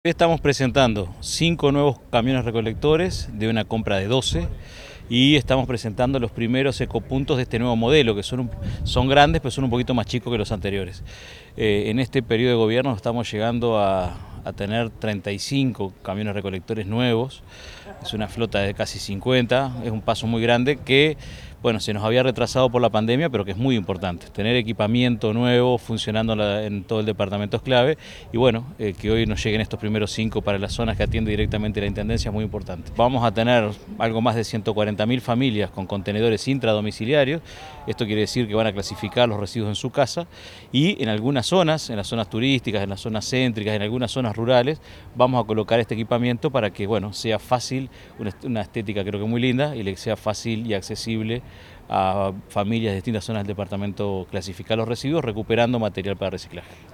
Estamos presentando 5 nuevos camiones recolectores de una compra de 12 y estamos presentando los primeros ecopuntos de este nuevo modelo, que son grandes, pero son un poquito más chicos que los anteriores. En este periodo de gobierno estamos llegando a tener 35 camiones recolectores nuevos, es una flota de casi 50, es un paso muy grande que se nos había retrasado por la pandemia, pero que es muy importante. Tener equipamiento nuevo funcionando en todo el departamento es clave y que hoy nos lleguen estos primeros 5 para las zonas que atiende directamente la Intendencia es muy importante. Vamos a tener algo más de 140.000 familias con contenedores intradomiciliarios. Esto quiere decir que van a clasificar los residuos en su casa y en algunas zonas, en las zonas turísticas, en las zonas céntricas, en algunas zonas rurales, vamos a colocar este equipamiento para que sea fácil, una estética creo que muy linda y le sea fácil y accesible a familias de distintas zonas del departamento clasificar los residuos, recuperando material para reciclaje.